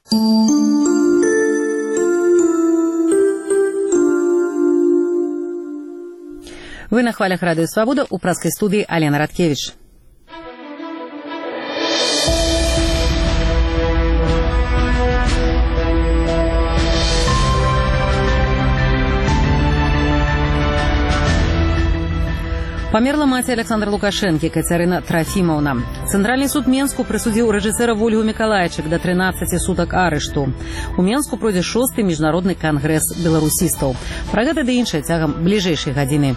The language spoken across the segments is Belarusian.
Вы на хвалях Радио Свобода, у праской студии Алена Радкевич. Памерла маці Александра Лукашэнкі, Кацярына Трафімаўна. Цэнтральны суд Менску прысудзіў рэжысэра Вольгу Мікалайчык да 13 сутак арышту. У Менску пройдзе 6-й міжнародны кангрэс беларусістаў. Пра гэта ды іншае цягам бліжэйшай гадзіны.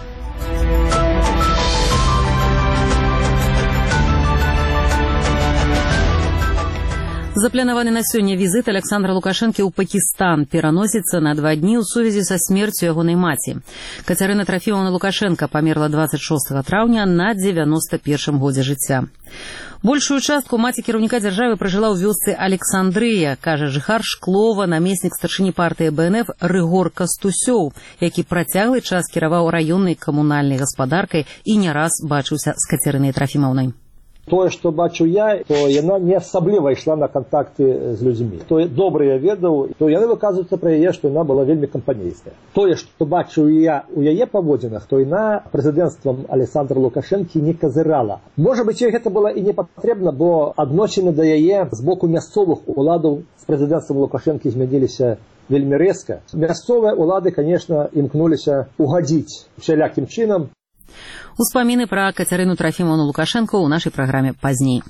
Запланаваны на сёння візіт Александра Лукашэнкі ў Пакістан пераносіцца на 2 дні ў сувязі са смерцю ягонай маці. Кацярына Трафімаўна Лукашэнка памерла 26 траўня на 91 годзе жыцця. Большую частку маці кіраўніка дзяржавы пражыла ў вёсцы Александрыя, кажа жыхар Шклова, намеснік старшыні партыі БНФ Рыгор Кастусёў, які працяглы час кіраваў раённай камунальнай гаспадаркай і не раз бачыўся з Кацярынай Трафімаўнай. Тое, што бачу я, то яна не асабліва ішла на кантакты з людзьмі. Тое добра я ведаў, то яны выказваюцца пра яе, што яна была вельмі кампанейская. Тое, што бачу я у яе паводзінах, то яна прэзідэнцтвам Александра Лукашэнкі не казырала. Можа быць, ёй гэта было і не патрэбна, бо адносіны да яе з боку мясцовых уладаў з прэзідэнцтвам Лукашэнкі змяніліся вельмі рэзка. Мясцовыя улады, конечно, імкнуліся угадзіць усялякім чынам. Успаміны пра Кацярыну Трафімаўну Лукашэнку ў нашай праграме пазней.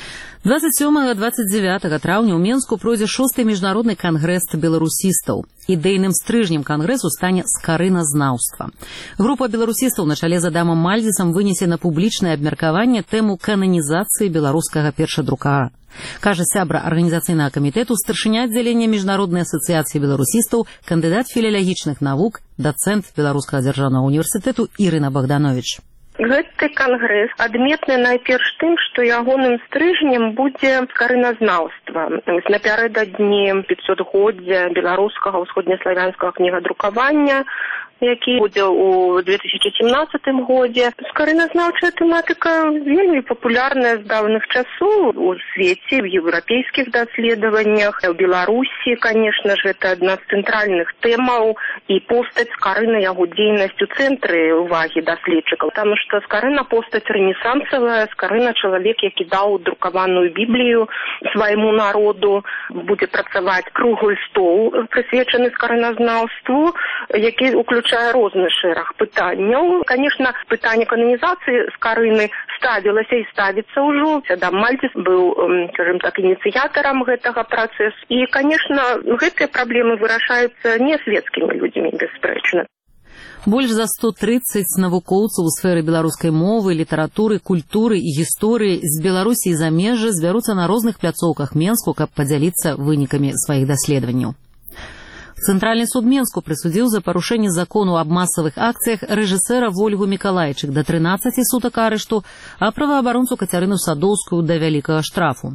27-29 траўня ў Менску пройдзе 6-й міжнародны кангрэс беларусістаў. Ідэйным стрыжнем кангрэсу стане скарыназнаўства. Група беларусістаў на чале з Адамам Мальдзісам вынесе на публічнае абмеркаванне тэму кананізацыі беларускага першадрукара. Кажа сябра арганізацыйнага камітэту, старшыня аддзялення міжнароднай асацыяцыі беларусістаў, кандыдат філалагічных навук, дацэнт Беларускага дзяржаўнага універсітэту Ірына Богданович. Гэты кангрэс адметны найперш тым, што ягоным стрыжнем будзе скарыназнаўства. Напярэдадні 500-годдзя беларускага ўсходнеславянскага кнігадрукавання, які будзе ў 2017 годзе. Скарыназнаўчая тэматыка вельмі папулярная з даўных часоў у свеце, в еўрапейскіх даследаваннях. У Беларусі, конечно же, это адна з цэнтральных тэмаў, і постаць Скарына, яго дзейнасць у цэнтры увагі даследчыкаў. Таму што Скарына постаць рэнесансавая, Скарына чалавек, які даў друкаваную Біблію свайму народу, будзе працаваць круглы стол, прысвечаны скарыназнаўству, які уключае розны шэраг пытанняў. Конечно, пытанне кананізацыі Скарыны ставілася і ставіцца ўжо. Адам Мальдзіс быў, скажем так, ініцыятарам гэтага працэсу. І, конечно, гэтыя праблемы вырашаюцца не светскімі людзьмі, бесспрэчна. Больш за 130 навукоўцаў у сферы беларускай мовы, літаратуры, культуры і гісторыі з Беларусі і замежжа збяруцца на розных пляцоўках Менску, каб падзяліцца вынікамі сваіх даследаванняў. Цэнтральны суд Менску прысудзіў за парушэнне закону аб масавых акцыях рэжысэра Вольгу Мікалайчык да 13 сутак арышту, а праваабаронцу Кацярыну Садоўскую да вялікага штрафу.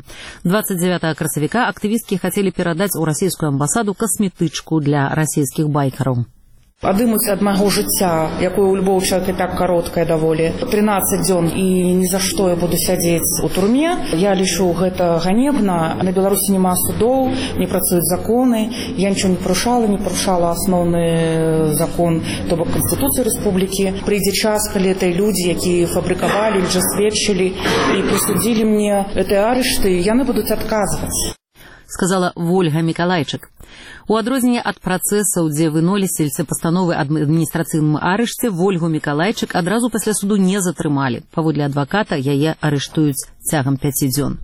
29 красавіка актывісткі хацелі перадаць у расійскую амбасаду касметычку для расійскіх байкараў. Адымуць ад майго жыцця, якое ў любого чалавека і так кароткае даволі, 13 дзён, і ні за што я буду сядзець у турме. Я лічу гэта ганебна. На Беларусі няма судоў, не працуюць законы. Я нічого не парушала асноўны закон, то бок Канстытуцыю рэспублікі. Прыйдзе час, калі этой людзі, якія фабрыкавалі, лжасведчылі і прысудзілі мне гэтыя арышты, яны будуць адказваць. Сказала Вольга Мікалайчык. У адрозненне ад працэсаў, дзе выносіліся пастановы аб адміністрацыйным арышце, Вольгу Мікалайчык адразу пасля суду не затрымалі. Паводле адваката яе арыштуюць цягам 5 дзён.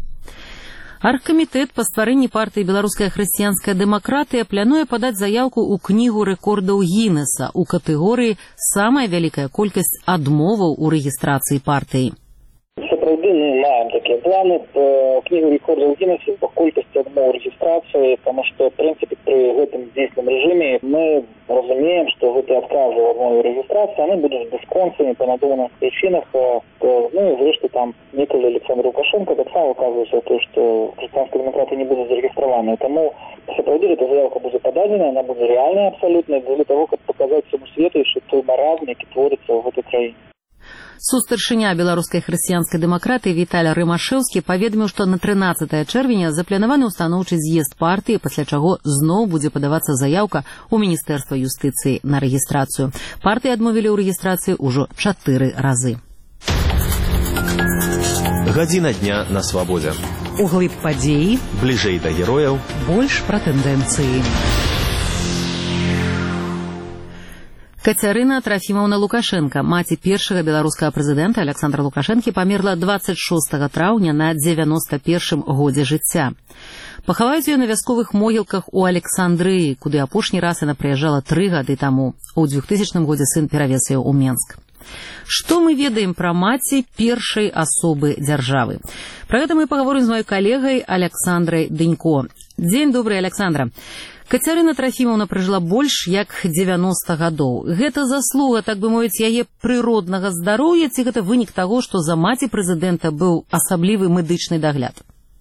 Аргкамітэт па стварэнні партыі «Беларуская хрысціянская дэмакратыя» плануе падаць заяўку ў кнігу рэкордаў Гіннеса ў катэгорыі «Самая вялікая колькасць адмоваў у рэгістрацыі партыі». Сапраўды мы маем такія планы по кнігу рэкордаў Гіннеса по колькасці адмоў рэгістрацыі, тому што, в прынцыпе, пры гэтым дзейсным рэжыме мы разумеем, што гэтыя адказы ў адмове рэгістрацыі, яны будуць бясконцамі па надуманых прычынах. Ну і зрэшты там некалі Александр Лукашенко таксама указваецца то, што хрысціянскія дэмакраты не будуць зарэгістраваны. Таму сапраўды эта заявка будзе пададзена, яна будзе рэальная абсалютна для таго, каб паказаць всему свету, што той маразм, які творыцца ў гэтай краіне. Сустаршыня беларускай хрысціянскай дэмакратыі Віталь Рымашэўскі паведаміў, што на 13 чэрвеня запланаваны ўстаноўчы з'езд партыі, пасля чаго зноў будзе падавацца заяўка ў Міністэрства юстыцыі на рэгістрацыю. Партыі адмовілі ў рэгістрацыі ўжо 4 разы. Гадзіна дня на свабодзе. Углыб падзеі, бліжэй да герояў, больш пра тэндэнцыі. Кацярына Трафімаўна Лукашенка, маці першага беларускага прэзідэнта Александра Лукашэнкі, памерла 26 траўня на 91 годзе жыцця. Пахаваюць ее на вясковых могілках у Александрыі, куды апошні раз яна прыязджала 3 гады таму. У 2000 годзе сын перавез яе ў Менск. Што мы ведаем пра маці першай асобы дзяржавы? Пра гэта мы паговорым з маёй калегай Александрай Дынько. Дзень добрый, Александра. Кацярына Трафімаўна пражыла больш як 90 гадоў. Гэта заслуга, так бы мовіць, яе прыроднага здароўя, ці гэта вынік таго, што за маці прэзідэнта быў асаблівы медычны дагляд?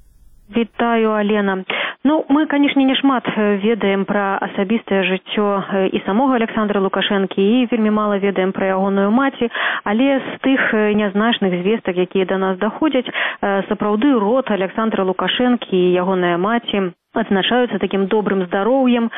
Вітаю, Алена. Мы, канешне, не шмат ведаем пра асабістае жыццё і самога Александра Лукашэнкі, і вельмі мала ведаем пра ягоную маці, але з тых нязначных звестак, якія да нас даходзяць, сапраўды род Александра Лукашэнкі і ягоная маці адзначаюцца такім добрым здароўем.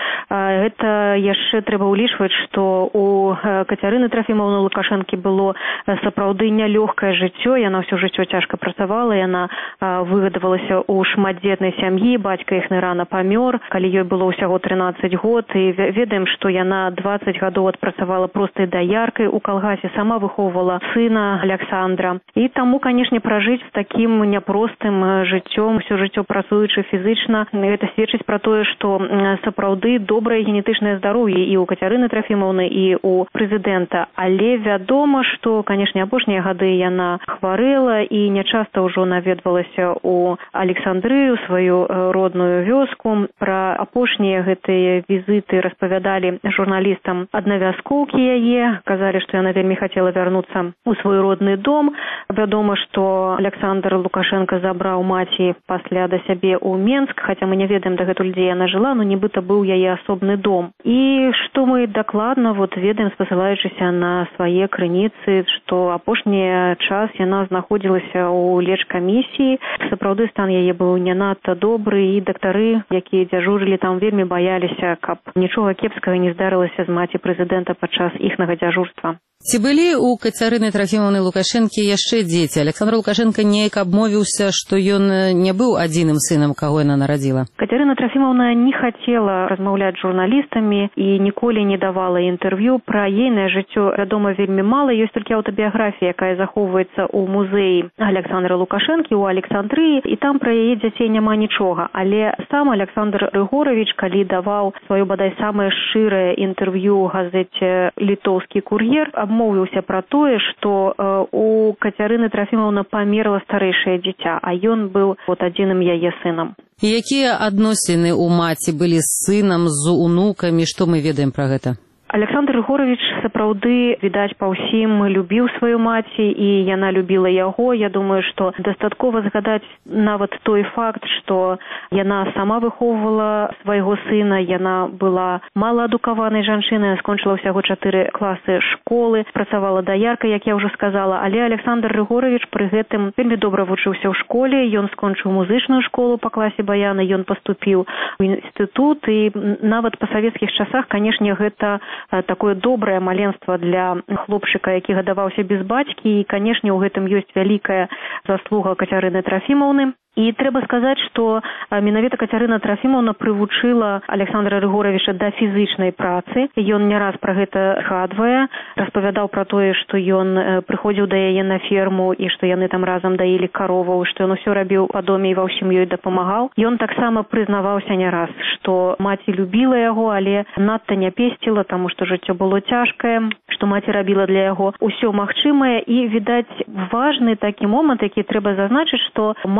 Гэта яшчэ трэба ўлічваць, што у Кацярыны Трафімаўны Лукашэнкі было сапраўды нялёгкае жыццё. Яна ўсё жыццё цяжка працавала, яна выгадавалася ў шматдзетнай сям'і, бацька іхны рана памёр, калі ёй было ўсяго 13 год, і ведаем, што яна 20 гадоў адпрацавала простай даяркай у калгасе, сама выхоўвала сына Александра. І таму, канешне, пражыць з такім няпростым жыццём, усё жыццё працуючы фізычна, гэта сведчыць пра тое, што сапраўды добрае генетычнае здароўе і ў Кацярыны Трафімаўны, і ў прэзідэнта. Але вядома, што, канешне, апошнія гады яна хварэла і нячаста ўжо наведвалася ў Александрыю, сваю родную вёску. Пра апошнія гэтыя візіты распавядалі журналістам аднавяскоўкі яе, казалі, што яна вельмі хацела вярнуцца ў свой родны дом. Вядома, што Александр Лукашенко забраў маці пасля да сябе ў Менск, хаця мы не ведаем дагэтуль, дзе яна жыла, но нібыта быў яе асобны дом. І што мы дакладна ведаем, спасылаючыся на свае крыніцы, што апошні час яна знаходзілася ў лечкамісіі. Сапраўды стан яе быў не надта добры, і дактары, якія дзяжурылі там, вельмі баяліся, каб нічога кепскага не здарылася з маці прэзідэнта падчас іхнага дзяжурства. Ці былі ў Кацярыны Трафімаўны Лукашэнкі яшчэ дзеці? Александр Лукашенко неяк абмовіўся, што ён не быў адзіным сынам, каго яна нарадзіла. Кацярына Трафімаўна не хацела размаўляць з журналістамі і ніколі не давала інтэрв'ю. Пра ейнае жыццё вядома вельмі мала. Ёсць толькі аўтабіяграфія, якая захоўваецца ў музеі Александра Лукашэнкі ў Александрыі, і там пра яе дзяцей няма нічога. Але сам Александр Рыгорович, калі даваў сваё бадай самае шчырае інтэрв'ю газеце «Літоўскі кур'ер», абмовіўся пра тое, што у Кацярыны Трафімаўна памерла старэйшае дзіця, а ён быў адзіным яе сынам. Якія адносіны ў маці былі з сынам, з унукамі, што мы ведаем пра гэта? Александр Рыгорович сапраўды, відаць, па ўсім любіў сваю маці, і яна любіла яго. Я думаю, што дастаткова згадаць нават той факт, што яна сама выхоўвала свайго сына, яна была малаадукаванай жанчынай, скончыла ўсяго 4 класы школы, працавала даяркай, як я ўжо сказала, але Александр Рыгорович пры гэтым вельмі добра вучыўся ў школе, ён скончыў музычную школу па класе баяна, ён паступіў у інстытут, і нават па савецкіх часах, канешне, гэта такое добрае маленства для хлопчыка, які гадаваўся без бацькі, і, канешне, у гэтым ёсць вялікая заслуга Кацярыны Трафімаўны. І трэба сказаць, што менавіта Кацярына Трафімаўна прывучыла Александра Рыгоровича да фізычнай працы. Ён не раз пра гэта згадвае, распавядаў пра тое, што ён прыходзіў да яе на ферму і што яны там разам даілі карову, што ён усё рабіў па доме і ва ўсім ёй дапамагаў. Ён таксама прызнаваўся не раз, што маці любіла яго, але надта не песціла, таму што жыццё было цяжкае, што маці рабіла для яго ўсё магчымае. І, відаць, важны такі момант, які трэба зазначыць, што маці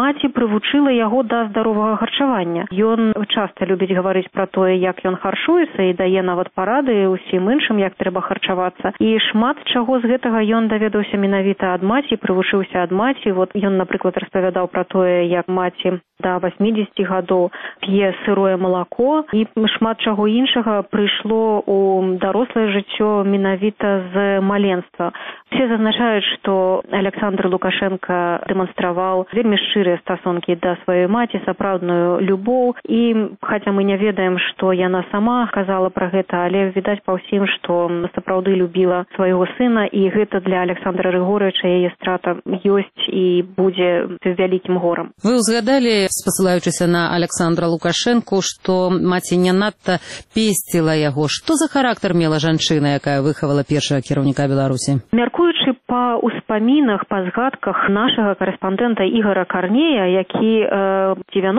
прывучыла яго да здаровага харчавання. Ён часта любіць гаварыць пра тое, як ён харчуецца і дае нават парады ўсім іншым, як трэба харчавацца. І шмат чаго з гэтага ён даведаўся менавіта ад маці, прывучыўся ад маці. Вот ён, напрыклад, распавядаў пра тое, як маці да 80 гадоў п'е сырое малако, і шмат чаго іншага прыйшло ў дарослае жыццё менавіта з маленства. Все зазначаюць, што Александр Лукашенко дэманстраваў вельмі шчырыя стасункі да сваёй маці, сапраўдную любоў, і хаця мы не ведаем, што яна сама казала пра гэта, але відаць па ўсім, што сапраўды любіла свайго сына, і гэта для Александра Рыгоровича яе страта ёсць і будзе вялікім горам. Вы узгадалі, спасылаючыся на Александра Лукашенко, што маці не надта песціла яго. Што за характар мела жанчына, якая выхавала першага кіраўніка Беларусі? Мяркуючы па ўспамінах, па згадках нашага карэспандэнта Ігора Карнея, які в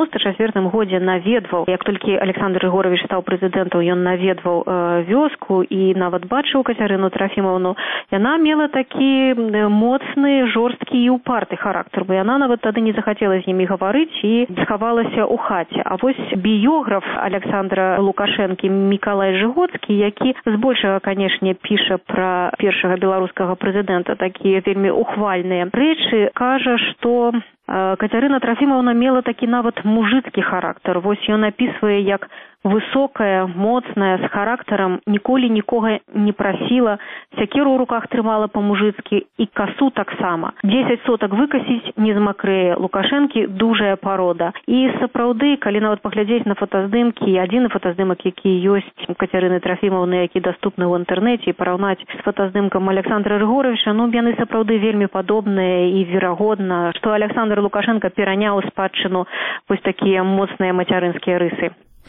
94 годзе наведваў, як толькі Александр Рыгорович стаў прэзідэнтам, ён наведваў вёску і нават бачыў Кацярыну Трафімаўну, яна мела такі моцны, жорсткі і упарты характар, бо яна нават тады не захацела з імі гаварыць і схавалася ў хаце. А вось біёграф Александра Лукашэнкі Мікалай Жыгоцкі, які збольшага, канешне, піша пра першага беларускага прэзідэнта такія вельмі ухвальныя рэчы, кажа, што Кацярына Трафімаўна мела такі нават мужыцкі характар. Вось ён апісвае, як высокая, моцная, з характарам, ніколі нікога не прасіла, сякеру ў руках трымала па-мужыцкі і касу таксама. 10 сотак выкасіць не змакрэе. Лукашэнкі дужая парода. І сапраўды, калі нават паглядзець на фотаздымкі, адзіны фотаздымак, які ёсць у Кацярыны Трафімаўны, які даступны ў інтэрнэце, і параўнаць з фотаздымкам Александра Рыгоровича, яны сапраўды вельмі падобныя, і верагодна, што Александр Лукашенко пераняў у спадчыну вось такія моцныя мацярынскія рысы.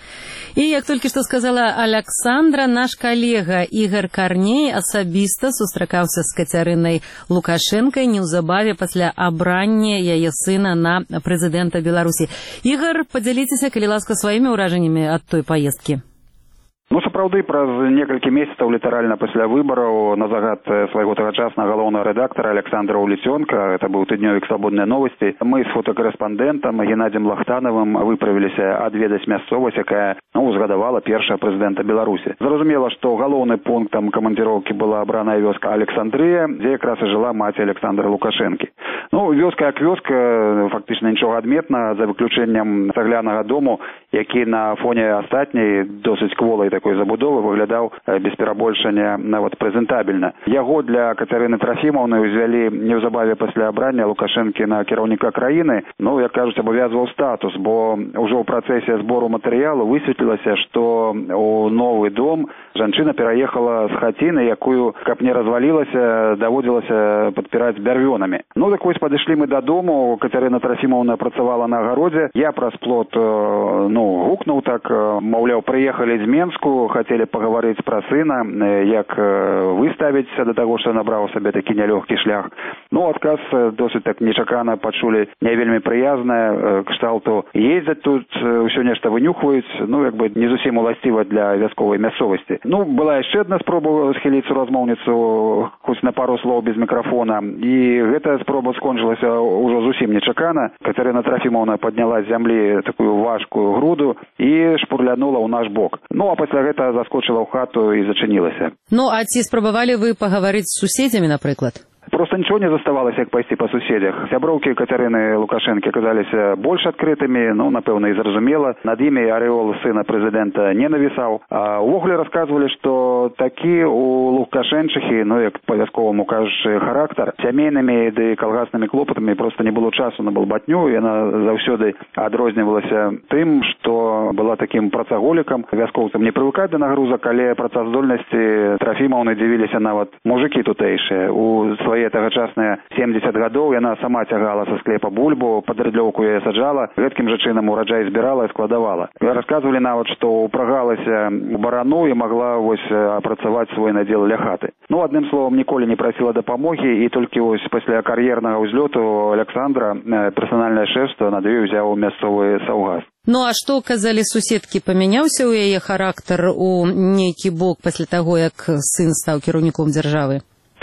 І як толькі што сказала Александра, наш калега Ігор Карней асабіста сустракаўся з Кацярынай Лукашэнкай неўзабаве пасля абрання яе сына на прэзідэнта Беларусі. Ігор, падзяліцеся, калі ласка, сваімі ўражаннямі ад той паездкі. Сапраўды, праз некалькі месяцаў літаральна пасля выбараў на загад свайго тагачаснага галоўнага рэдактара Александра Уліцёнка, это быў тыднёвік «Свабодныя новасці», мы з фотакарэспандэнтам Геннадзем Лахтанавым выправіліся адведаць мясцовасць, якая узгадавала першага прэзідэнта Беларусі. Зразумела, што галоўным пунктам камандзіроўкі была абраная вёска Александрыя, дзе якраз і жыла маці Александра Лукашэнкі. Вёска як вёска, фактычна нічога адметна, за выключэннем цаглянага дому, які на фоне астатняй досыць кволай такой забудовы выглядаў без перабольшання нават прэзентабельна. Яго для Кацярыны Трафімаўны ўзвялі неўзабаве пасля абрання Лукашэнкі на кіраўніка краіны, як кажуць, абавязваў статус, бо ўжо ў працэсе збору матэрыялу высветлілася, што у новы дом жанчына пераехала з хаціны, якую, каб не развалілася, даводзілася падпіраць бярвёнамі. Так вось падышлі мы дадому, Кацярына Трафімаўна працавала на агародзе, я праз плот гукнуў так, маўляў, прыехалі з Менску, хацелі пагаварыць пра сына, як выставіцца да таго, што набраў сабе такі нялёгкі шлях. Адказ досыць так нечакана пачулі не вельмі прыязнае, кшталту ездзяць тут, усё нешта вынюхваюць, не зусім уласціва для вясковай мясцовасці. Была яшчэ адна спроба схіліць сурозмоўніцу, хоць на пару слоў без мікрафона, і гэтая спроба скончылася ўжо зусім нечакана. Кацярына Трафімаўна падняла з зямлі такую важкую груду і шпурлянула ў наш бок. А пасля гэта заскочыла ў хату і зачынілася. А ці спрабавалі вы пагаварыць з суседзямі, напрыклад? Просто нічого не заставалася, як пайсці па суседзях. Сяброўкі Кацярыны Лукашэнкі аказаліся больш адкрытымі, напэўна, і зразумела. Над імі арэол сына прэзідэнта не навісаў. А ўвогуле расказвалі, што такі у Лукашэнчыхі, як па вясковаму кажучы, характар, сямейнымі ды калгаснымі клопатамі проста не было часу на балбатню. Яна заўсёды адрознівалася тым, што была такім працаголікам. Вяскоўцам не прывыкаць да нагрузак, але працаздольнасці Трафімаўны дзівіліся нават мужыкі тутэйшыя. У свае тагачасныя 70 гадоў яна сама цягала са склепа бульбу, пад рыдлёўку яе саджала, гэткім жа чынам ураджай збірала і складавала. Расказвалі нават, што ўпрагалася ў барану і магла апрацаваць свой надзел ля хаты. Адным словам, ніколі не прасіла дапамогі, і толькі пасля кар'ернага ўзлёту Александра персанальнае шэфства над ёй узяў мясцовы саўгас. А што казалі суседкі? Памяняўся ў яе характар у нейкі бок пасля таго, як сын стаў кіраўніком дзяржавы?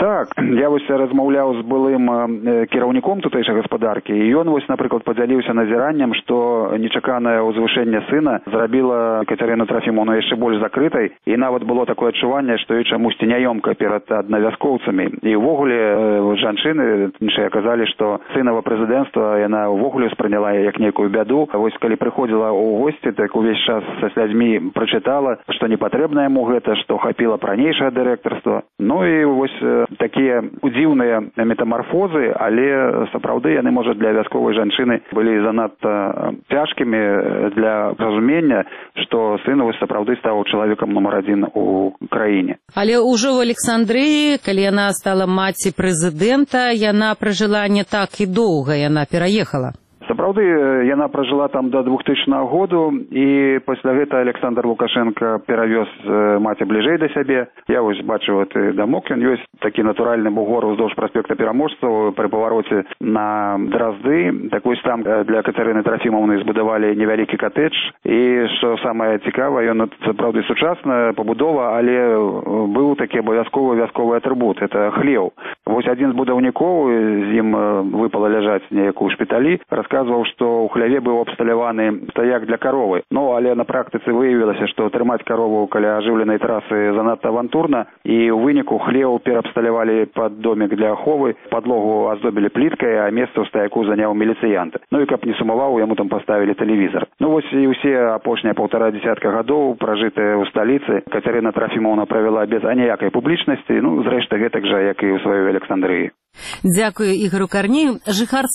Так, я вось размаўляў з былым кіраўніком тутэйшай гаспадаркі, і ён вось, напрыклад, падзяліўся назіранням, што нечаканае ўзвышэнне сына зрабіла Кацярыну Трафімовну яшчэ больш закрытай, і нават было такое адчуванне, што і чамусьці няёмка перад аднавяскоўцамі. І ўвогуле жанчыны іншыя казалі, што сынава прэзідэнцтва яна ўвогуле спрыняла як нейкую бяду. Вось калі прыходзіла ў госці, так увесь час са слязьмі прачытала, што не патрэбна яму гэта, што хапіла пра ранейшае дырэктарства. Ну і вось такія дзіўныя метамарфозы, але сапраўды яны, можа, для вясковай жанчыны былі занадта цяжкімі для разумення, што сын вось сапраўды стаў чалавекам нумар адзін у краіне. Але ўжо ў Александрыі, калі яна стала маці прэзідэнта, яна пражыла не так і доўга, яна пераехала. Сапраўды, яна пражыла там до 2000 году, і пасля гэта Александр Лукашенко перавёз маці бліжэй да сябе. Я вось бачыў гэты дамок, ён ёсць такі натуральны бугор уздоўж праспекта Пераможцаў пры павароце на Дразды. Так вось там для Кацярыны Трафімовны збудавалі невялікі катэдж, і што самае цікавае, ён сапраўды сучасная пабудова, але быў такі абавязковы вясковы атрыбут, это хлеў. Вось адзін з будаўнікоў, з ім выпала ляжаць неяк у шпіталі, расказваў, што ў хляве быў абсталяваны стаяк для каровы. Ну, але на практыцы выявілася, што трымаць карову каля ажыўленай трасы занадта авантурна, і ў выніку хлеў пераабсталявалі пад домік для аховы, падлогу аздобілі пліткай, а месца ў стаяку заняў міліцыянт. Ну і каб не сумаваў, яму там паставілі тэлевізор. Ну вось і ўсе апошнія 1,5 дзесятка гадоў, пражытыя ў сталіцы, Кацярына Трафімовна правяла без аніякай публічнасці, ну, зрэшты, гэтак жа, як і ў сваёй Александрыі. Дзякую Ігору Карнею. Жыхар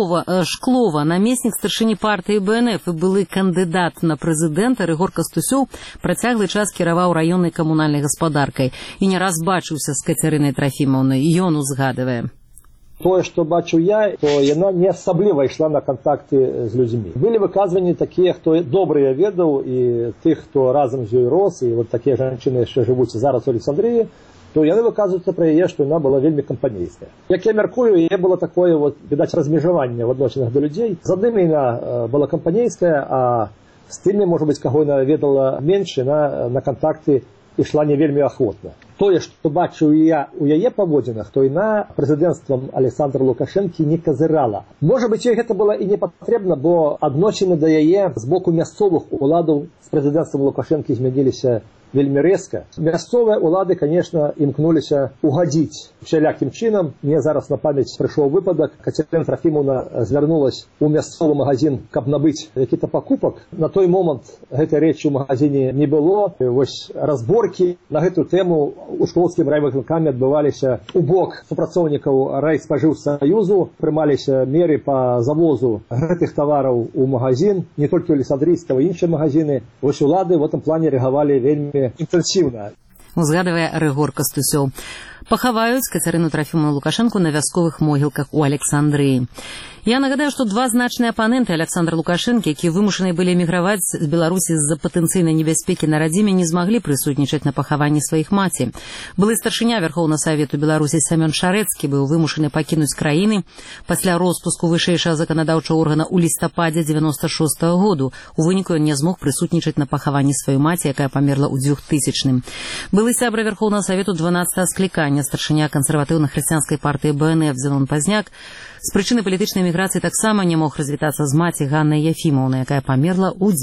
Шклова, намеснік старшыні партыі БНФ і былы кандыдат на прэзідэнта Рыгор Кастусёў працяглы час кіраваў раённай камунальнай гаспадаркай і не раз бачыўся з Кацярынай Трафімовнай. Ён узгадывае. Тое, што бачу я, то яна не асабліва ішла на кантакты з людзьмі. Былі выказванні такія, хто добрыя ведаў, і тых, хто разам з ёй рос, і вот такія жанчыны яшчэ жывуць зараз у Александрыі, то яны выказваюцца пра яе, што яна была вельмі кампанейская. Як я мяркую, яе было такое, відаць, размежаванне в адносінах да людзей. З аднымі яна была кампанейская, а з тымі, можа быць, каго яна ведала менш, яна на кантакты ішла не вельмі ахвотна. Тое, што бачу я у яе паводзінах, то яна прэзідэнцтвам Александра Лукашэнкі не казырала. Можа быць, ёй гэта было і не патрэбна, бо адносіны да яе з боку мясцовых уладаў з прэзідэнцтвам Лукашэнкі змяніліся вельмі рэзка. Мясцовыя улады, конечно, імкнуліся угадзіць всялякім чынам. Мне зараз на памяць прыйшоў выпадак. Кацярына Трафімовна звярнулась у мясцовы магазин, каб набыць які-то пакупак. На той момант гэтай рэчы ў магазине не было. Вось разборкі на гэту тэму у шклоўскім райвыканкаме адбываліся у бок супрацоўнікаў райспажыўсаюзу. Прымаліся меры па завозу гэтых тавараў у магазин, не толькі ў Александрійскага, іншыя магазины. Вось улады в этом плане рэагавалі вельмі інтэнсіўна. Узгадывае Рыгор Кастусёў. Пахаваюць Кацярыну Трафімовну Лукашэнку на вясковых могілках у Александрыі. Я нагадаю, што два значныя апаненты Александра Лукашэнкі, якія вымушаны былі эміграваць з Беларусі з-за патэнцыйнай небяспекі на радзіме, не змаглі прысутнічаць на пахаванні сваіх маці. Былы старшыня Вярхоўнага Савету Беларусі Сямён Шарэцкі быў вымушаны пакінуць краіны пасля роспуску вышэйшага заканадаўчага органа ў лістападзе 96-го году. У выніку ён не змог прысутнічаць на пахаванні сваёй маці, якая памерла ў 2000-м. Былы сябра Вярхоўнага Савету 12-го склікання, старшыня кансерватыўна-хрысціянскай партыі БНФ Зенон Пазняк з прычыны палітычнай эміграцыі таксама не мог развітацца з маці Ганнай Яфімаўнай, якая памерла ў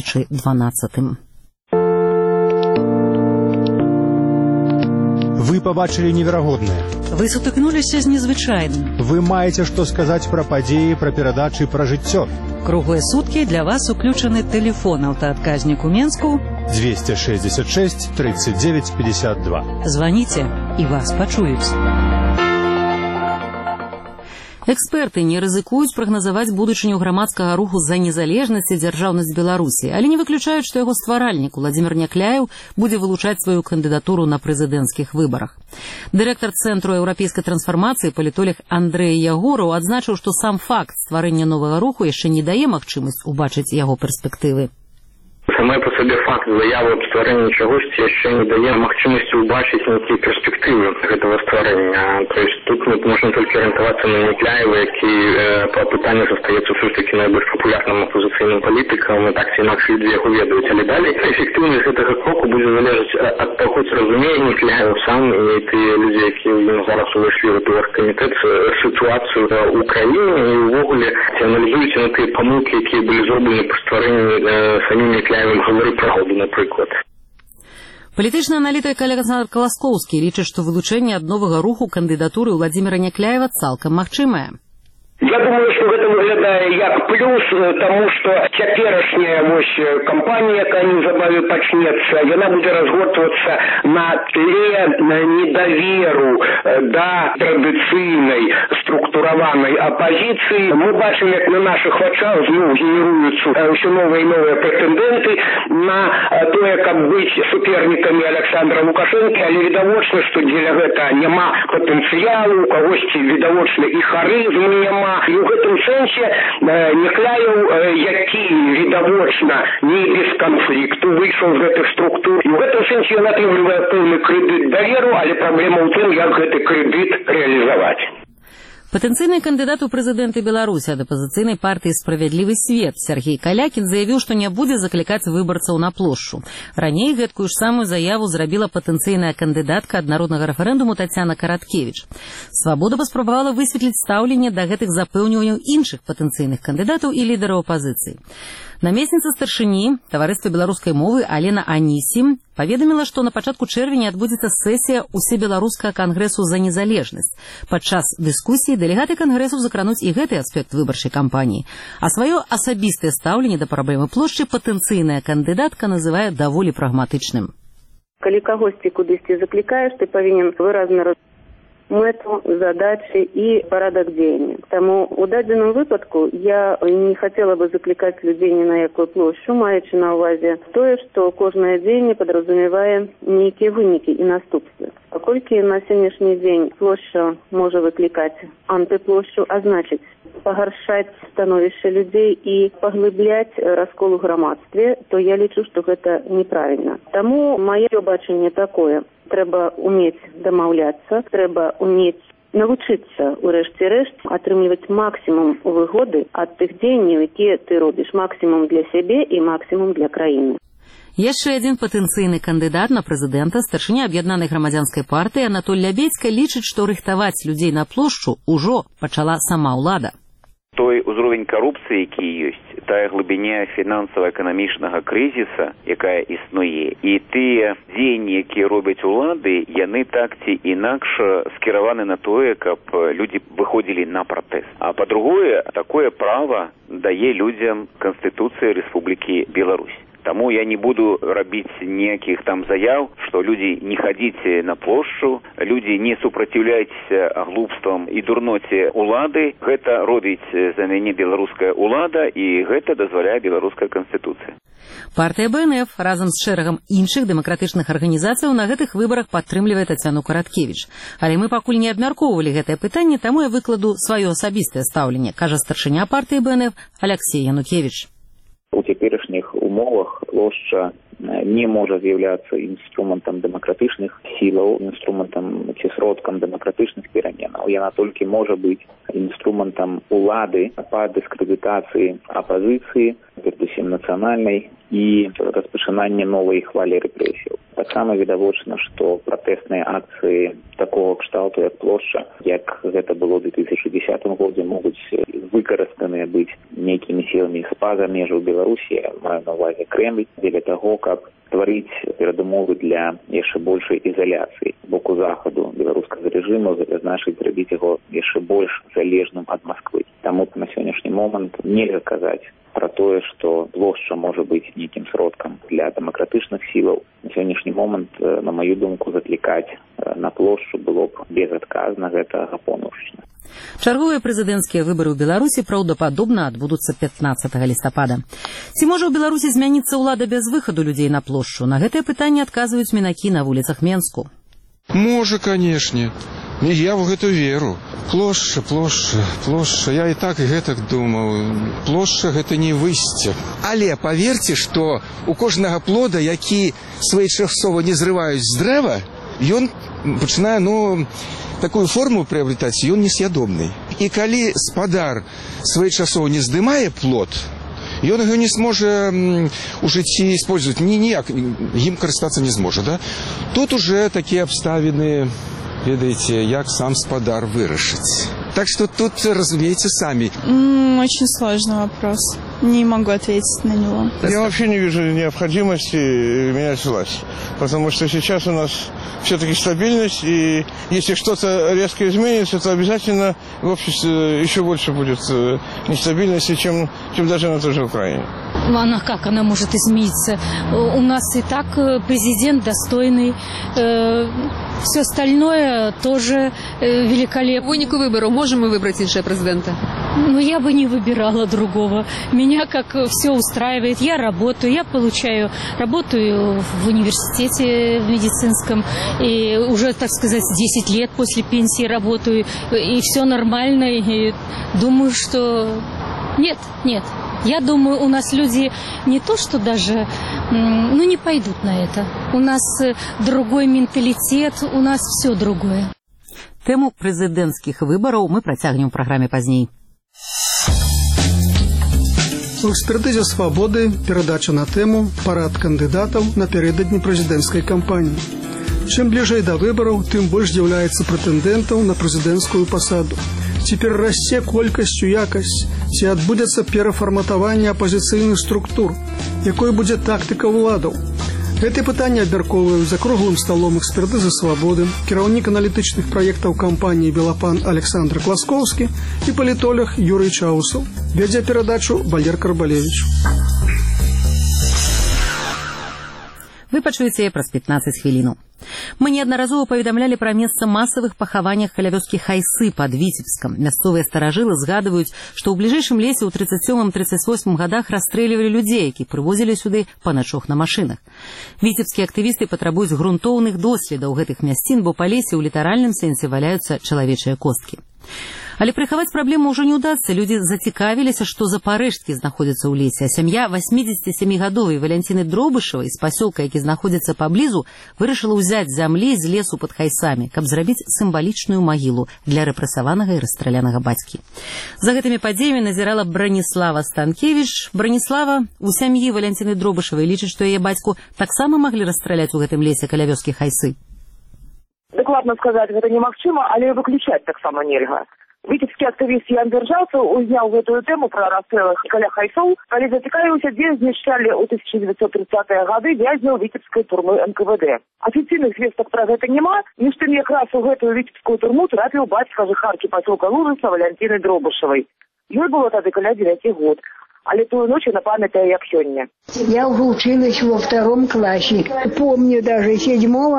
2012-м. Вы побачылі неверагоднае. Вы сутыкнуліся з незвычайным. Вы маеце што сказаць пра падзеі, пра перадачы, пра жыццё. Круглыя суткі для вас уключаны тэлефон аўтаадказнік у Менску 266 39 52. Званіце, і вас пачуюць. Эксперты не рызыкуюць прагназаваць будучыню грамадскага руху за незалежнасць і дзяржаўнасць Беларусі, але не выключаюць, што яго стваральнік Уладзімір Някляеў будзе вылучаць сваю кандыдатуру на прэзідэнцкіх выбарах. Дырэктар Цэнтру еўрапейскай трансфармацыі, палітолог Андрэй Ягораў адзначыў, што сам факт стварэння новага руху яшчэ не дае магчымасць убачыць яго перспектывы. Саме по собі факт заяви аб стварэнні чагосьці яшчэ не дае магчымасці ўбачыць нейкія перспектывы гэтага стварэння. То есть тут можна толькі арыентавацца на Некляева, які па пытанню застаецца ўсё ж такі найбольш папулярным апозіцыйным палітыкам, і так ці інакш людзі яго ведаюць. Але далей эфектыўнасць гэтага кроку будзе залежаць ад таго, ці разумее Некляеў сам і тыя людзі, якія зараз увайшлі ў гэты оргкамітэт, сітуацыю ў краіне і ўвогуле ці аналізуюць на тыя памылкі, якія былі зроблены пры стварэнні самім Некляевым «Гавары праўду», напрыклад. Палітычны аналітык Александр Колоскоўскі лічыць, што вылучэнне ад новага руху кандыдатуры Владзіміра Некляева цалкам магчымае. Я думаю, што гэта выглядае як плюс, таму што цяперашняя кампанія, якая неўзабаве пачнецца, яна будзе разгортвацца на тле недаверу да традыцыйнай структураванай апазіцыі. Мы бачым, як на нашых вачах зноў генеруюцца ўсё новыя і новыя прэтэндэнты на тое, каб быць супернікамі Александра Лукашэнкі, але відавочна, што дзеля гэтага няма патэнцыялу, у кагосьці відавочна і харызму няма. І ў гэтым сэнсе Некляеў, які відавочна не без канфлікту выйшаў з гэтых структур, і ў гэтым сэнсе ён атрымлівае пэўны крэдыт даверу, але праблема ў тым, як гэты крэдыт рэалізаваць. Патэнцыйны кандыдат у прэзідэнты Беларусі ад апазіцыйнай партыі «Справядлівы свет» Сергей Калякін заявіў, што не будзе заклікаць выбарцаў на плошчу. Раней гэткую ж самую заяву зрабіла патэнцыйная кандыдатка ад народнага рэферэндуму Тацяна Караткевіч. Свабода паспрабавала высветліць стаўленне да гэтых запэўніванняў іншых патэнцыйных кандыдатаў і лідараў апазіцыі. Намесніца старшыні таварыства беларускай мовы Алена Анісі паведаміла, што на пачатку чэрвеня адбудзецца сесія усебеларускага кангрэсу за незалежнасць. Падчас дыскусіі дэлегаты кангрэсу закрануць і гэты аспект выбарчай кампаніі. А сваё асабістае стаўленне да праблемы плошчы патэнцыйная кандыдатка называе даволі прагматычным. Калі кагосьці кудысьці заклікаеш, ты павінен выразна мэту, задачи и порядок дзеяння. Тому у дадзеным выпадку я не хотела бы закликать людей ни на якую площу, маючи на увазе тое, што кожнае дзеянне подразумевае нейкія вынікі і наступствы. Паколькі на сённяшні дзень плошча можа выклікаць антыплошчу, а значыць пагаршаць становішча людзей і паглыбляць раскол у грамадстве, то я лічу, што гэта неправільна. Таму маё бачанне такое. Трэба умець дамаўляцца, трэба умець навучыцца, урэшце рэшт, атрымліваць максімум выгоды ад тых дзеянняў, якія ты робіш, максімум для сябе і максімум для краіны. Яшчэ адзін патэнцыйны кандыдат на прэзідэнта, старшыня аб'яднанай грамадзянскай партыі Анатоль Лябедзька лічыць, што рыхтаваць людзей на плошчу ўжо пачала сама ўлада. Той узровень карупцыі, які ёсць, тая глыбіня фінансава-эканамічнага крызіса, якая існуе, і тыя дзеянні, якія робяць улады, яны так ці інакш скіраваны на тое, каб людзі выходзілі на пратэст. А па-другое, такое права дае людзям Канстытуцыя Рэспублікі Беларусь. Таму я не буду рабіць ніякіх там заяў, што людзі не хадзіце на плошчу, людзі не супраціўляйцеся глупствам і дурноце улады. Гэта робіць за мяне беларуская улада, і гэта дазваляе беларуская канстытуцыя. Партыя БНФ разам з шэрагам іншых дэмакратычных арганізацыяў на гэтых выбарах падтрымлівае Тацяну Караткевіч. Але мы пакуль не абмяркоўвалі гэтае пытанне, таму я выкладу сваё асабістае стаўленне, кажа старшыня партыі БНФ Алексей Янукевіч. У цяперашніх умовах плошча не можа з'яўляцца інструментам дэмакратычных сілаў, інструментам ці сродкам дэмакратычных пераменаў. Яна толькі можа быць інструментам улады па дыскрэдытацыі апазіцыі, перадусім нацыянальнай, і распачынання новай хвалі рэпрэсіяў. Таксама відавочна, што пратэсныя акцыі такого кшталту, як плошча, як гэта было ў 2010 годзе, могуць выкарыстаныя быць нейкімі сіламі з-па-за межаў Беларусі, маю на увазе Крэмль, дзеля таго, каб стварыць перадумовы для яшчэ большай ізаляцыі боку захаду беларускага рэжыму, значыць зрабіць яго яшчэ больш залежным ад Масквы. Таму на сённяшні момант нельга казаць пра тое, што плошча можа быць нейкім сродкам для дэмакратычных сілаў. На сённяшні момант, на маю думку, заклікаць на плошчу было б безадказна, гэта апонаўшчына. Чарговыя прэзідэнцкія выбары ў Беларусі праўдападобна адбудуцца 15 лістапада. Ці можа ў Беларусі змяніцца ўлада без выхаду людзей на плошчу? На гэтае пытанне адказваюць мінакі на вуліцах Менску. Можа, канешне. І я в гэту веру. Плошча. Я і так і гэтак думаў. Плошча гэта не выйсце. Але паверце, што у кожнага плода, які своечасова не зрываюць з дрэва, ён пачынае, такую форму приобретаць, ён несъядобны. І калі спадар своечасова не здымае плод, ён яго не зможа у жыцці использовать, ніяк ім карыстацца не зможа. Да? Тут уже такія абставіны, ведаеце, як сам спадар вырашыць. Так что тут разумеете сами. Очень сложный вопрос. Не могу ответить на него. Я вообще не вижу необходимости менять власть. Потому что сейчас у нас все-таки стабильность. И если что-то резко изменится, то обязательно в обществе еще больше будет нестабильности, чем даже на той же Украине. Она может измениться? У нас и так президент достойный. Все остальное тоже великолепно. Вынику выборов можем мы выбрать іншого президента? Я бы не выбирала другого. Меня как все устраивает. Я работаю, работаю в университете в медицинском. И уже, так сказать, 10 лет после пенсии работаю. И все нормально. И думаю, что... Нет. Я думаю, у нас люди не то, что даже, не пойдут на это. У нас другой менталитет, у нас все другое. Тему прэзідэнцкіх выбараў мы працягнем у праграме пазней. У экспертызе «Свободы» передача на тему «Парад кандидатов напередодні президентской кампании». Чем ближе до выборов, тем больше з'является претендентов на президентскую посаду. Теперь расце колькасць у якасць, ці адбудзецца перафарматаванне апозіцыйных структур, якой будзе тактыка ўладаў. Гэтые пытанні абмяркоўваюць за круглым сталом экспертызы «Свободы», кіраўнік аналітычных праектаў кампаніі «Белапан» Александр Класкоўскі і палітолог Юрий Чаусаў. Вядзе перадачу Валер Карбалевич. Вы пачуеце праз 15 хвілінаў. Мы неаднаразова паведамлялі пра месца масавых пахаваннях каля вёскі Хайсы пад Віцебскам. Мясцовыя старажылы згадваюць, што ў бліжэйшым лесе ў 37-38 гадах расстрэльвалі людзей, які прывозілі сюды па начох на машынах. Віцебскія актывісты патрабуюць грунтоўных доследаў гэтых мясцін, бо па лесе ў літаральным сэнсе валяюцца чалавечыя косткі. Але прыхаваць праблему ўжо не ўдасца. Людзі зацікавіліся, што за парэшткі знаходзяцца ў лесе. А сям'я 87-гадовай Валянціны Дробышавай з пасёлка, які знаходзіцца паблізу, вырашыла ўзяць зямлі з лесу пад Хайсамі, каб зрабіць сімвалічную магілу для рэпрэсаванага і расстралянага бацькі. За гэтымі падзеямі назірала Браніслава Станкевіч. Браніслава, у сям'і Валянціны Дробышавай лічыць, што яе бацьку таксама маглі расстраляць у гэтым лесе каля вёскі Хайсы. Дакладна сказаць гэта немагчыма, але выключаць таксама нельга. Віцебскі актывіст Ян Дзяржаўцаў узняў гэтую тэму пра расстрэлы каля Хайсоў, калі зацікавіўся, дзе знішчалі ў 1930-е гады вязняў віцебскай турмы НКВД. Афіцыйных звестак пра гэта няма, між тым якраз у гэтую віцебскую турму трапіў бацька жыхаркі пасёлка Лужыца Валянціны Дробышавай. Ёй было тады каля 9 год. Але тую ночь она памятаю, як сёння. Я училась во 2 классе. Помню даже 7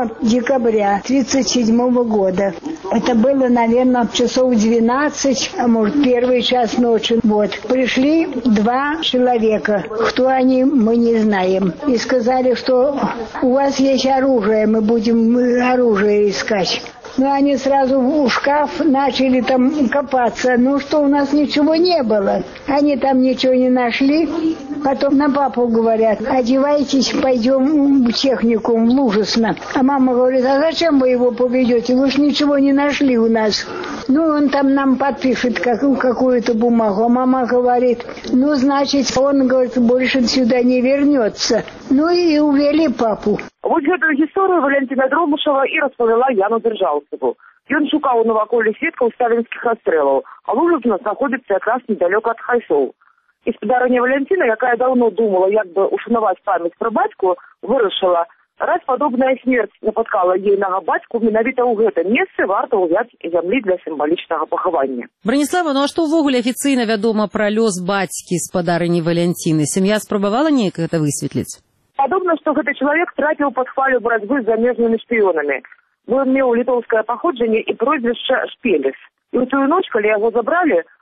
декабря 1937 года. Это было, наверное, часов 12, а может, 1 час ночи. Пришли 2 человека. Кто они, мы не знаем. И сказали, что у вас есть оружие, мы будем оружие искать. Они сразу в шкаф начали там копаться. Что у нас ничего не было. Они там ничего не нашли. Потом на папу говорят: одевайтесь, пойдем в техникум, в Лужесно. А мама говорит: а зачем вы его поведете? Вы ж ничего не нашли у нас. Он там нам подпишет какую-то бумагу. А мама говорит: значит, он, говорит, больше сюда не вернется. И увели папу. Гэтую гісторыю Валянціна Дробышава і распавяла Яну Дзяржаўцаву. Ён шукаў наваколле сведкаў сталінскіх расстрэлаў, а Лужыцна знаходзіцца якраз недалёка ад Хайсоў. І спадарыня Валянціна, якая даўно думала, як бы ушанаваць памяць пра бацьку, вырашыла, раз падобная смерць напаткала ейнага бацьку менавіта ў гэтым месцы, варта ўзяць зямлі для сімвалічнага пахавання. Браніслава, а што ўвогуле афіцыйна вядома пра лёс бацькі спадарыні Валянціны? Сям'я спрабавала неяк гэта высветліць? Падобна, што гэты чалавек трапіў пад хвалю барацьбы з замежнымі шпіёнамі. Ён меў літоўскае паходжанне і прозвішча Шпелес. І ў тую ноч, калі яго забралі,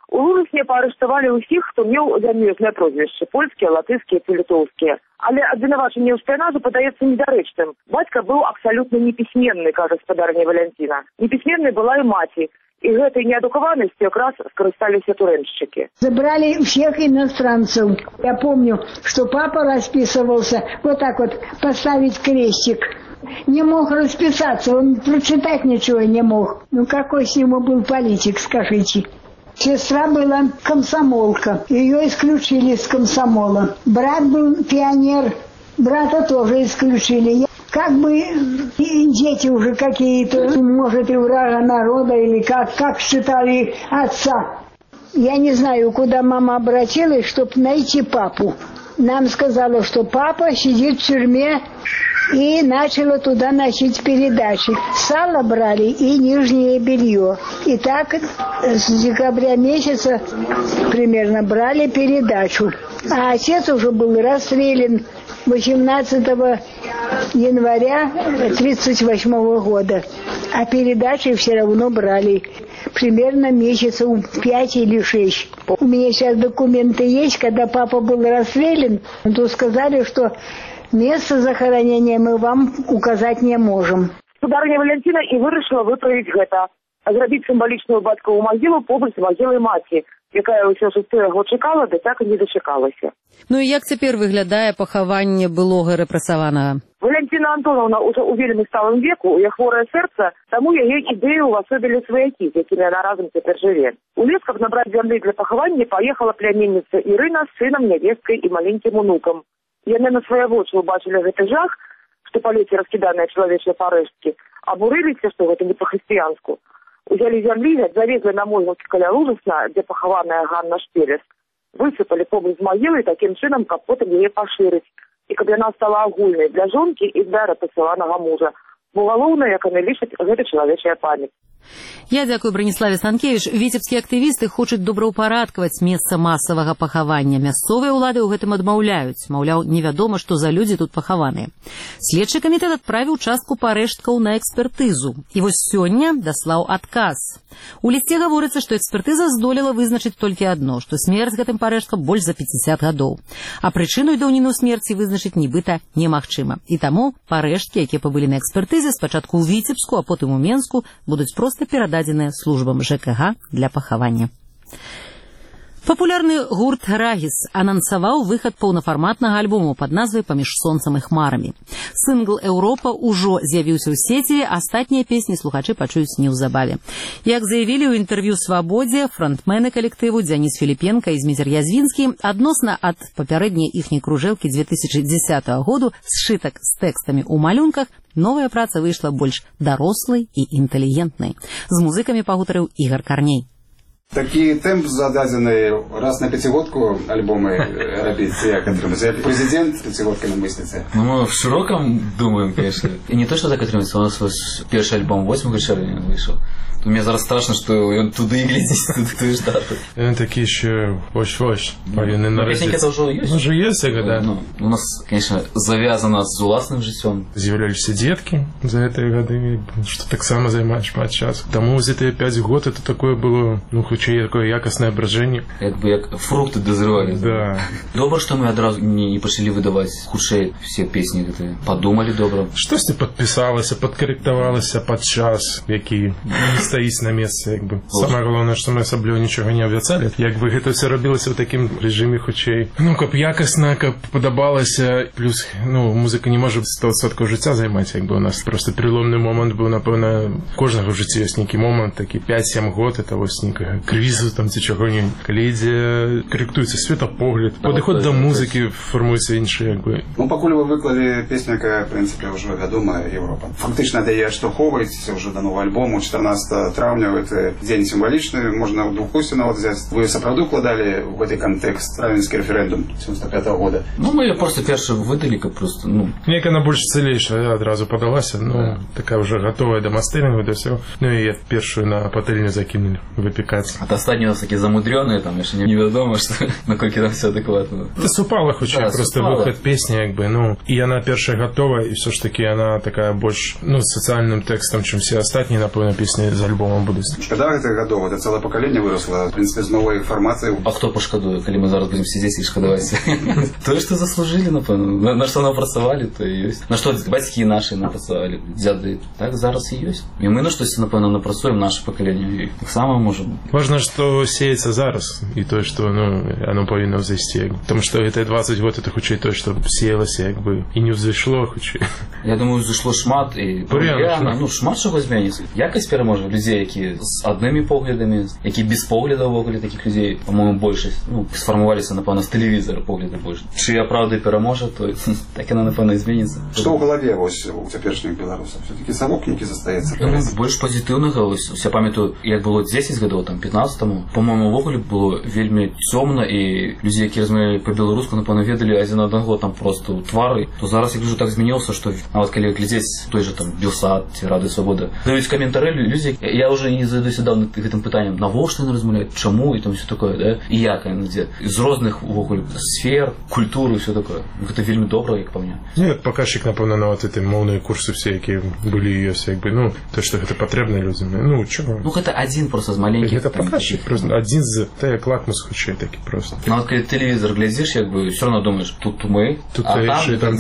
У Лужысне паарыштавалі ўсіх, хто меў замежныя прозвішчы, польскія, латышскія ці літоўскія. Але абвінавачанне ў шпіянажы падаецца недарэчным. Бацька быў абсалютна непісьменны, кажа гаспадарня Валянціна. Непісьменнай была і маці. И этой неадукованностью как раз скористались туренщики. Забрали всех иностранцев. Я помню, что папа расписывался вот так вот, поставить крестик. Не мог расписаться, он прочитать ничего не мог. Ну какой с него был политик, скажите. Сестра была комсомолка, ее исключили из комсомола. Брат был пионер, брата тоже исключили. Как бы дети уже какие-то, может, и врага народа, или как считали отца. Я не знаю, куда мама обратилась, чтобы найти папу. Нам сказала, что папа сидит в тюрьме, и начала туда носить передачи. Сало брали и нижнее белье. И так с декабря месяца примерно брали передачу. А отец уже был расстрелян 18 января 1938 года. А передачи все равно брали. Примерно месяцев 5 или 6. У меня сейчас документы есть, когда папа был расстрелян, то сказали, что место захоронения мы вам указать не можем. Сударыня Валентина и вырашила выправить это. Зрабіць сімвалічную бацькаву магілу побач з магілай маці, якая ўсё 6 год чакала, да так і не дачакалася. Ну і як цяпер выглядае пахаванне былога рэпрэсаванага? Валентина Антоновна уже у вельмі сталым веку, у яе хворае сэрца, таму яе ідэю увасобілі сваякі, з якімі яна разам цяпер жыве. У лес, каб набраць зямлі для пахавання, паехала пляменніца Ірына з сынам, нявесткай і маленькім унукам. Яны на свае вочы ўбачылі гэты жах, што па лесе раскіданыя чалавечыя парэшткі, абурыліся, што гэта не па-хрысціянску. Узялі зямлі, завезли на могілкі каля Лужысна, дзе пахаваная Ганна Шпелес, высыпалі побач з магілай такім чынам, каб потым яе пашырыць, і каб яна стала агульнай для жонкі і для рэпрэсаванага мужа. Бо галоўнае, як яны лічаць, гэта чалавечая памяць. Я дзякую Браніславе Санкевіч. Віцебскія актывісты хочуць добраўпарадкаваць месца масавага пахавання. Мясцовыя ўлады ў гэтым адмаўляюць. Маўляў, невядома, што за людзі тут пахаваныя. Следчы камітэт адправіў частку парэшткаў на экспертызу. І вось сёння даслаў адказ. У лісце гаворыцца, што экспертыза здолела вызначыць толькі адно, што смерць гэтым парэшткам больш за 50 гадоў. А прычыну і даўніну смерці вызначыць нібыта немагчыма. І таму парэшткі, якія пабылі на экспертызе, спачатку ў Віцебску, а потым у Менску, будуць проста перададзеныя службам ЖКГ для пахавання. Папулярны гурт «Рагіс» анансаваў выхад паўнафарматнага альбому пад назвай «Паміж сонцам і хмарамі». Сынгл «Еўропа» ужо з'явіўся ў сеціве, астатнія песні слухачы пачуюць неўзабаве. Як заявілі ў інтэрв'ю «Свабодзе», фронтмены калектыву Дзяніс Філіпенка і Зміцер Язвінскі, адносна ад папярэдняй іхняй кружэлкі 2010 году сшытак з тэкстамі ў малюнках, новая праца выйшла больш дарослай і інтэлігентнай. З музыкамі пагутарыў Ігар Карней. Такі темп зададзены раз на пятигодку альбомы рабіць, як атрымаецца. Як президент пятигодками мыслится. Ну, мы в широком думаем, конечно. И не то, что так атрымаецца, у нас первый альбом 8 чэрвеня вышел. Мне зараз страшно, что он туды глядзіць, тую ж дату. Он такі ще вось-вось павінны нарадзіцца. Это уже есть. Уже есть, да. Ну, у нас, конечно, завязано с уласным жыццём. З'являліся детки за гэтыя гады, что таксама займае шмат часу. Таму за гэтыя 5 год это такое было, ну, хутчэй такое якаснае абражэнне. Як фрукты дозревали. Да. Добра, что мы адразу не пачалі выдаваць хутчэй все песні гэтыя. Подумали добра. Штосьці падпісалася, падкарэктавалася пад час, які стаіць на месцы, як бы. Самае галоўнае, што мы асабліва нічога не абяцалі. Як бы гэта ўсё рабілася ў такім рэжыме хутчэй. Ну, каб якасна, каб падабалася, плюс, ну, музыка не можа 100% жыцця займаць, як бы у нас просто переломны момант быў, напэўна, кожнага ў жыцці ёсць нейкі момант, такі 5-7 год, это вось нейкага крызісу там ці чаго-небудзь. Калі ідзе, карэктуецца светапогляд, падыход да музыкі фармуецца іншы, як бы. Ну, пакуль вы выклалі песню, якая, в прынцыпе, ўжо вядомая, Еўропа. Фактычна дае штурхоўваецца ўжо да новага альбому 14 траўня, это дзень сімвалічны, можна ў двухусі нават взяць. Вы сапраўды укладалі ў гэты кантэкст равенскі рэферэндум 75 года? Ну, мы просто першы выдалі, каб просто, ну... Неяк она больш цэлейшая, адразу падалася, ну, такая ўжо гатовая да мастэрынгу, да ўсё. Ну, і я першую на патэльню закінулі выпікаць. А останні у нас такі замудрені, там, ще невідомо, що, наскільки там все адекватно. Це супала хоч просто вихід пісні, якби, ну, і вона перша готова, і все ж таки вона така більш, ну, соціальним текстом, чим всі останні, напевно, пісні з альбомом будуть. Когда це готово? Це ціле покоління виросло, в принципі, з новою інформацією. А хто пошкодує, коли ми зараз будемо сидіти і шкодувати? То, що заслужили, напевно. На що напрацювали, то і є. На що батьки наші напрацювали, дяди. Так, зараз і є. І ми на щось, напевно, напрацюємо, наше покоління. І так само можемо. Важно, що сіється зараз, і то, що, ну, воно повинно взійти. Тому що це 20 років, це хоч і то, що сіялося, якби, і не взійшло, хоч і... Я думаю, взійшло шмат, і ну, шмат чого зміниться. Якось переможе людей, які з одними поглядами, які без поглядів вогулі таких людей, по-моєму, більшість, ну, сформувалися, напевно, з телевізора погляди більше. Чи я правда переможе, то так воно, напевно, і зміниться. Що в голові ось у теперішніх білорусів? Все-таки совокники застається? Більш позитивного, ось, я пам'ятаю, як було 10 років, там, 15-му, по-моєму, вогулі було вельми темно, і люди, які розмовляли по-білоруську, напевно, ведали один одного там просто у твари, то зараз, я гляжу, так змінився, що, а от коли глядеть той же, там, Білсад, Рада Свобода, дають коментарі, люди, я вже не задаюся давно цим питанням, навошли не розмовляють, чому, і там все таке, да, і як, з різних, вогулі, сфер, культури, і все таке. Це вельми добре, як по мені. Ну, як показчик, напевно, на от ці мовні курси всі, які були її, якби, ну, то, що це потрібно людям, ну, чого? Ну, це один просто з маленьких. Це показчик, просто один з, та як лакмус хоче, такі просто. Ну, от коли телевізор глядиш, якби, все одно думаєш, тут ми, тут а там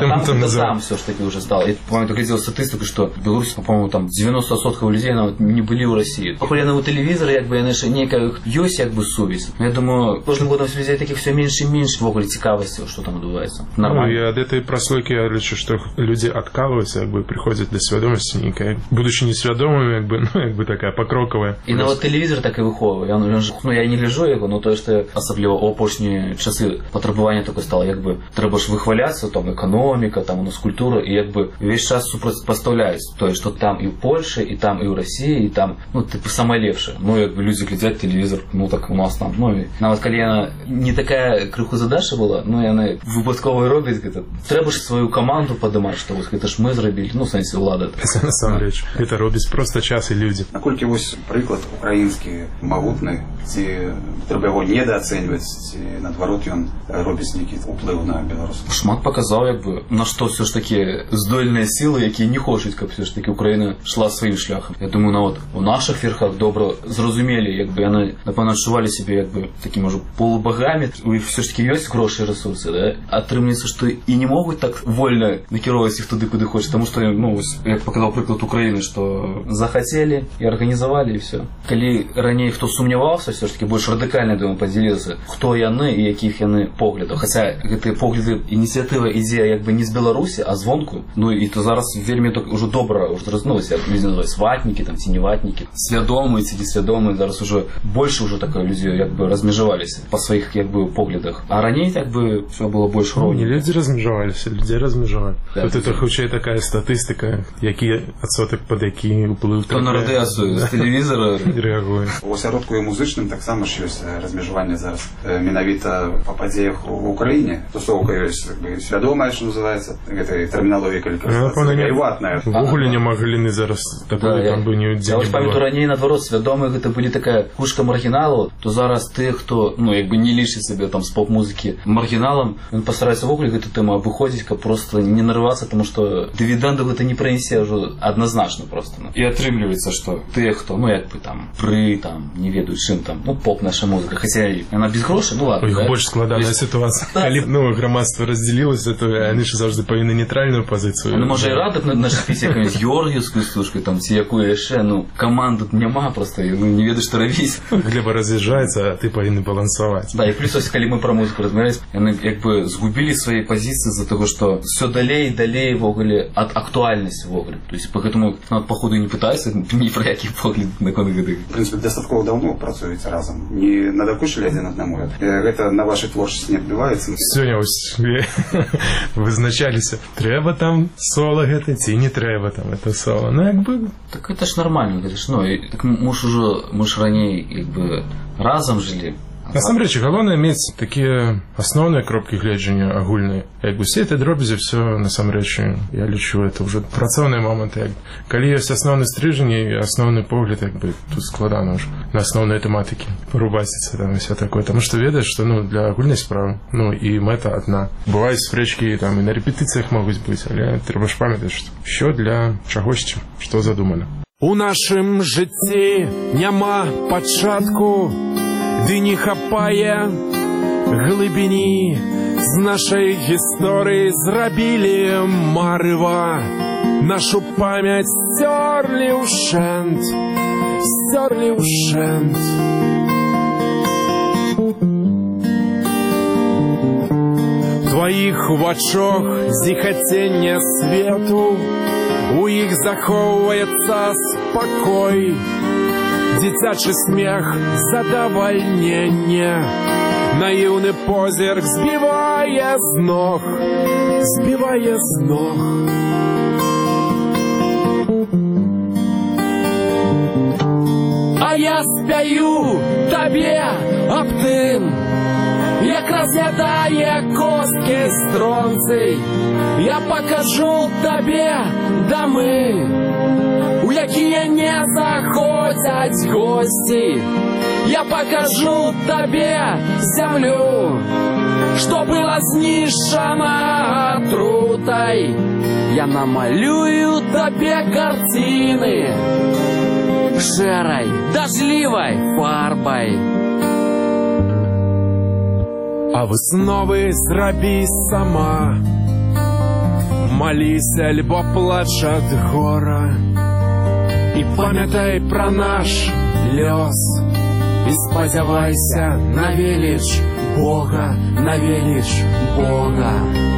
там все ж таки уже стало. И, по-моему, я глядел статистику, что в Беларуси, по-моему, там 90% людей не были в России. Походя на телевизор, якби, знаєш, некая есть, якби, совість. Я думаю, кожним годом в связи таких все меньше и меньше в огуле цікавості, що там відбувається. Нормально. Ну, и от этой прослойки я лечу, что люди откалываются, якби, приходят до свідомості некой, будучи несвідомими, якби, ну, якби така покрокова. І на от телевізор так і виховує. Я не гляжу його, но то, що особливо опошні часи потребування таке стало, якби, треба ж вихвалятися, там, економіка, там, у нас культура, і якби весь час супротивставляють, то есть, что там и в Польше, и там и в России, и там, ну, типу, самое лепше. Ну, якби люди глядять телевізор, ну, так у нас там, ну, і навіть коли вона не така криху задача була, ну, і вона випадково робить, треба ж свою команду подимати, що ось, це ж ми зробили, ну, в сенсі, влада. Це на самом деле, це робить просто час і люди. Наскільки ось приклад український могутний, ці треба його недооцінювати, наоборот, він робить якийсь вплив на Білорусь. Шмат показав, якби, на що все ж таки здольні сили, які не хочуть, щоб все ж таки Україна йшла своїм шляхом. Я думаю, от у наших верхах добре зрозуміли, якби вони, напевно, відчували себе, якби, такі, може, полубогами. У них все ж таки є гроші і ресурси, да? А отримується, що і не можуть так вольно накерувати їх туди, куди хочуть, тому що, ну, ось, як показав приклад України, що захотіли і організували, і все. Коли раніше хто сумнівався, все ж таки, більш радикально, думаю, поділитися, хто вони і яких вони поглядів. Хоча, ці погляди, ініціатива, ідея, якби, не з Білорусі, а звонку. Ну, і то зараз вельми уже добре, уже рознулося, люди називають ватники, там, ці неватники. Свідомі, ці несвідомі, зараз уже більше уже таке люди, якби, розмежувалися по своїх, якби, поглядах. А раніше, якби, все було більш ровно. Не люди розмежувалися, людей розмежували. Да, це хоча й така статистика, які відсоток під який вплив. То народи з телевізора реагує. У осередку і музичним так само ж є розмежування зараз. Менавіта по подіях в Україні. Тусовка є, якби, свідома, що називається. Це термінологія кваліфікація. І ватна. В огулі не могли зараз такої там би ні я ось пам'ятаю, раніше, наоборот, свідомих, це були така кушка маргіналу, то зараз тих, хто, ну, якби не лишить себе там з поп-музики маргіналом, він постарається в огулі эту тему обиходить, просто не нарываться, тому що дивідендів це не принесе вже однозначно просто. Ну. І отримлюється, що тих, хто, ну, якби там, там, не ведуть чим там, ну, поп наша музика, хоча вона без грошей, ну, ладно. Їх да? Більш складана ситуація. Коли, ну, громадство розділилося, то вони ж завжди повинні нейтральну позицію. Ну, може, і радок наших якоюсь георгіївською служкою, там, ці якої ще, ну, команду нема просто, ну, не ведуть, що робити. Глеба роз'їжджається, а ти повинен балансувати. Да, і плюс, ось, коли ми про музику розмовляємо, вони, якби, згубили свої позиції за того, що все далее і далее, в огулі, від актуальності, в огулі. Тобто, поэтому, ну, походу, не питаюся ні про які погляди на конкретних. В принципі, достатково давно працюєте разом. Не надокучили один одному. Это на вашій творчості не відбувається? Сьогодні ось визначалися. Треба там соло гети, ці не треба там це соло. Ну, якби... Так це ж нормально, говориш. Ну, і, так ми ж раніше, якби, разом жили. Насамрэч, галоўнае мець такія асноўныя кропкі гледжання агульныя. Як бы все это дробязі, все насамрэч, я лічу, это ўжо працоўныя моманты. Калі ёсць асноўны стрыжань і асноўны погляд, як бы тут складана ўжо на асноўныя тэматыкі порубаціцца там і все такое. Таму што ведаеш, што для агульнай справы, і мэта адна. Бываюць спрэчкі там і на рэпетыцыях могуць быць, але трэба ж памятаць, що для чагосьці, што задумана. У нашым жыцці няма пачатку, ды не хапае глыбіні. З нашай гісторыі зрабілі марыва, нашу памяць сцёрлі ўшчэнт, сцёрлі ўшчэнт. Твоих вачох зіхацення свету, у іх захоўваецца спакой, дзіцячы смех, задавальненне, наіўны позірк збівае з ног, збівае з ног. А я спяю табе аб тым, як разглядае косткі стронцый. Я пакажу табе дамы, у якія не заходзяць госці. Я пакажу табе зямлю, што была знішчана атрутай. Я намалюю табе карціны шэрай, дажлівай фарбай. А высновы зрабі сама, маліся альбо плач ад гора, і памятай пра наш лёс, і спадзявайся на веліч Бога, на веліч Бога.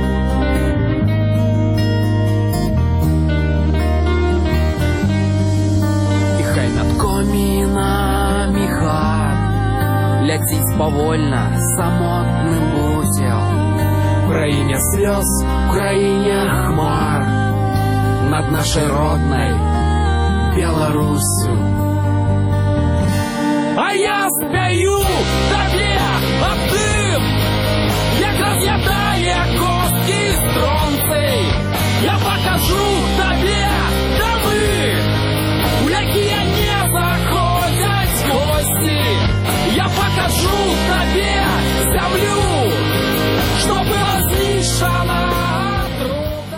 І хай над комінамі хат ляціць павольна самотны бузел. В краіне слёз, в краіне хмар, над нашай роднай Беларусю. А я спяю табе аб тым, як раз'ядае косткі стронцый.